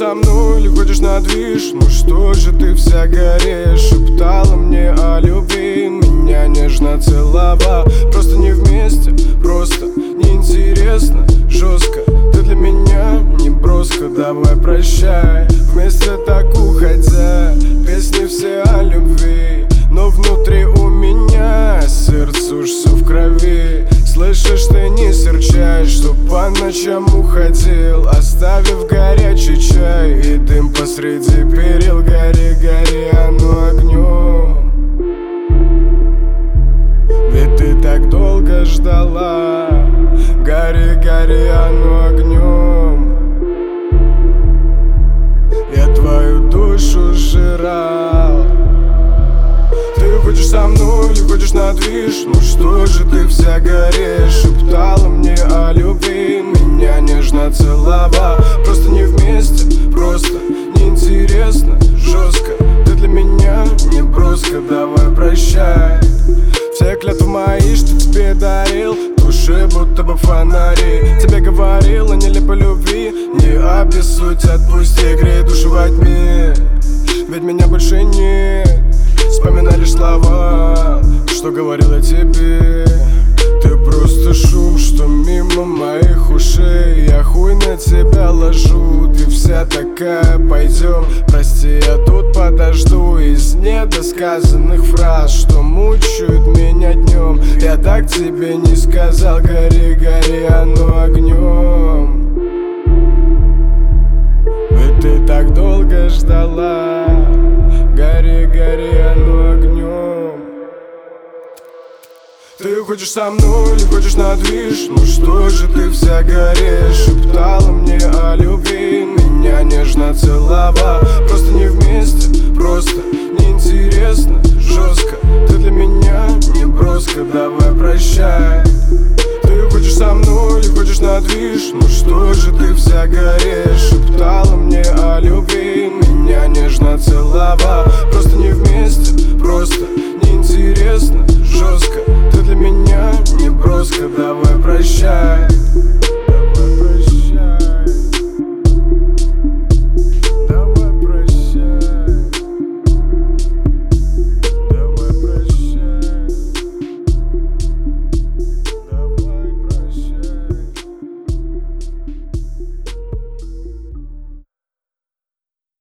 со мной или ходишь на движ? Ну что же ты вся горишь? Шептала мне о любви, меня нежно целовала. Просто не вместе, просто неинтересно, жестко. Ты для меня не броско, давай прощай. Вместе так уходя, песни все о любви, но внутри у меня сердце уж все в крови. Слышишь, ты не серчай, что по ночам уходил, оставив горячий чай и дым посреди перил. Гори, гори, оно огнем, ведь ты так долго ждала. Гори, гори, оно огнем, я твою душу сжирал. Ты ходишь со мной или ходишь на движ? Ну что же ты вся горишь? Шептала мне о любви, меня нежно целовала. Просто не вместе, просто неинтересно, жестко. Ты для меня не броско, давай прощай. Все клятвы мои, что тебе дарил, души будто бы фонари. Тебе говорила нелепо любви, не обессудь, отпусти, грей душу во тьме, ведь меня больше нет. Вспоминай лишь слова, что говорила тебе. Ты просто шум, что мимо моих ушей. Я хуй на тебя ложу, ты вся такая. Пойдем, прости, я тут подожду. Из недосказанных фраз, что мучают меня днем, я так тебе не сказал. Гори, гори, оно огнем, ведь ты так долго ждала. Гори, гори, оно огнем. Ты ходишь со мной или ходишь на движ? Ну что же ты вся горишь? Шептала мне о любви, меня нежно целовала. Просто не вместе, просто неинтересно, жестко. Ты для меня не броско, давай прощай. Ты ходишь со мной или ходишь на движ? Ну что же ты вся горишь? Шептала мне о любви, меня нежно целовала. Просто